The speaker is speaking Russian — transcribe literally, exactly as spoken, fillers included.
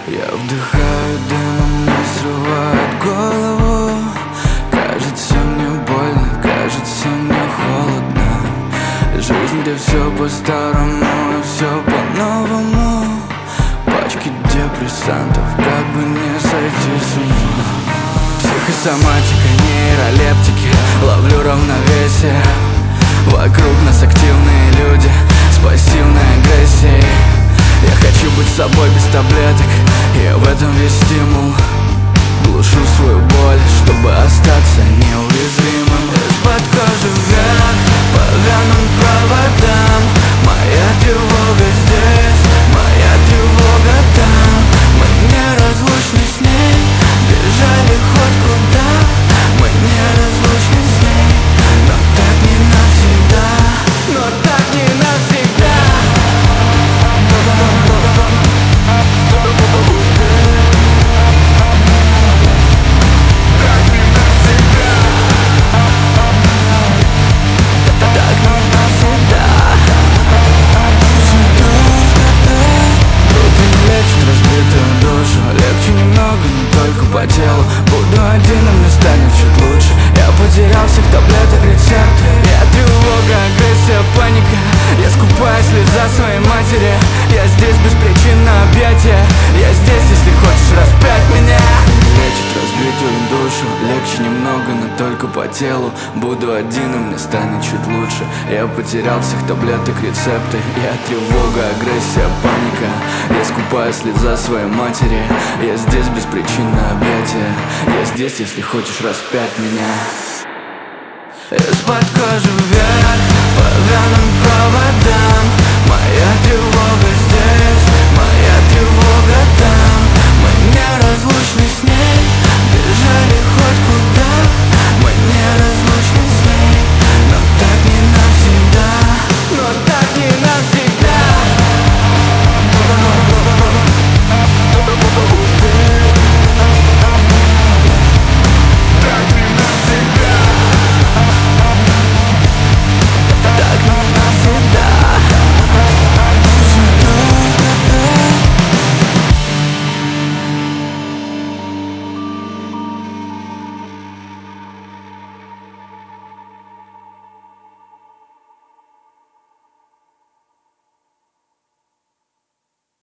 Я вдыхаю дым, а мне срывает голову. Кажется мне больно, кажется мне холодно. Жизнь, где все по-старому и все по-новому. Пачки депрессантов, как бы не сойти с ума. Психосоматика, нейролептики, ловлю равновесие. Вокруг нас активные люди с пассивной агрессией. Я хочу быть собой без таблеток, и в этом весь стимул. Глушу свою боль, чтобы остаться неуязвимым. Из-под кожи вверх, по венам проводам. Моя тревога здесь, моя тревога там. Мы неразлучны с ней, бежали хоть куда. Мы неразлучны с ней, но так не навсегда. Но так не навсегда. Легче немного, не только по телу. Буду один, и мне станет чуть лучше. Я потерял всех таблеток, рецепты. Я тревога, агрессия, паника. Я скупаю слеза своей матери. Я здесь без причин на объятия. Я здесь, если хочешь распять меня. Лечит разбитую душу. Легче немного, но только по телу. Буду один, и мне станет чуть лучше. Я потерял всех таблеток, рецепты. Я тревога, агрессия, паника. Я скупаю слеза своей матери. Я здесь без причин на объятия. Я здесь, если хочешь распять меня. Из-под кожи вверх, по венам проводам. Моя тревога